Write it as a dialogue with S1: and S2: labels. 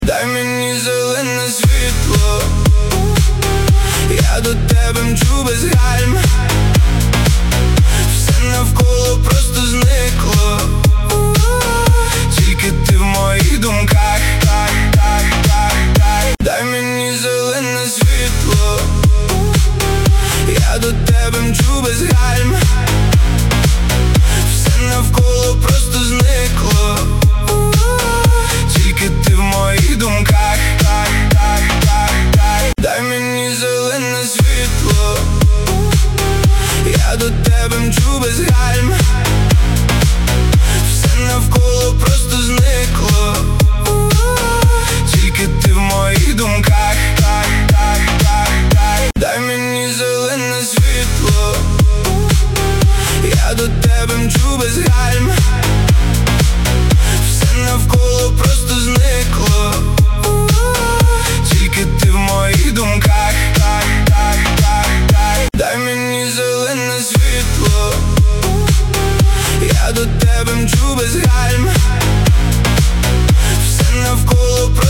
S1: Дай мені зелене світло, я до тебе мчу без гальм. Все навколо просто зник.